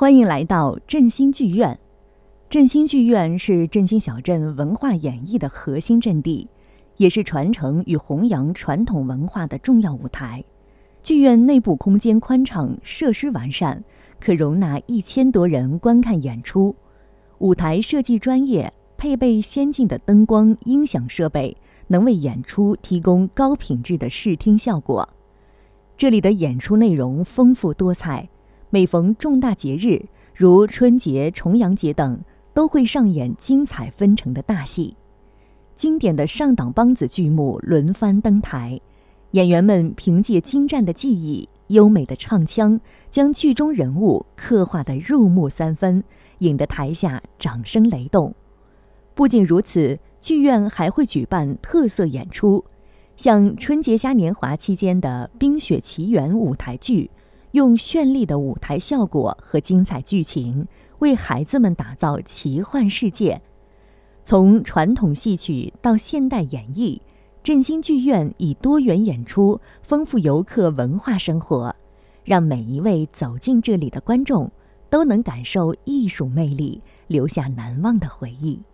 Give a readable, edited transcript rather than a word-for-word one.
欢迎来到振兴剧院。振兴剧院是振兴小镇文化演绎的核心阵地，也是传承与弘扬传统文化的重要舞台。剧院内部空间宽敞，设施完善，可容纳1000多人观看演出。舞台设计专业，配备先进的灯光、音响设备，能为演出提供高品质的视听效果。这里的演出内容丰富多彩，每逢重大节日，如春节、重阳节等，都会上演精彩纷呈的大戏。经典的上党梆子剧目轮番登台，演员们凭借精湛的技艺、优美的唱腔，将剧中人物刻画得入木三分，引得台下掌声雷动。不仅如此，剧院还会举办特色演出，像春节嘉年华期间的《冰雪奇缘》舞台剧，用绚丽的舞台效果和精彩剧情，为孩子们打造奇幻世界。从传统戏曲到现代演绎，振兴剧院以多元演出丰富游客文化生活，让每一位走进这里的观众都能感受艺术魅力，留下难忘的回忆。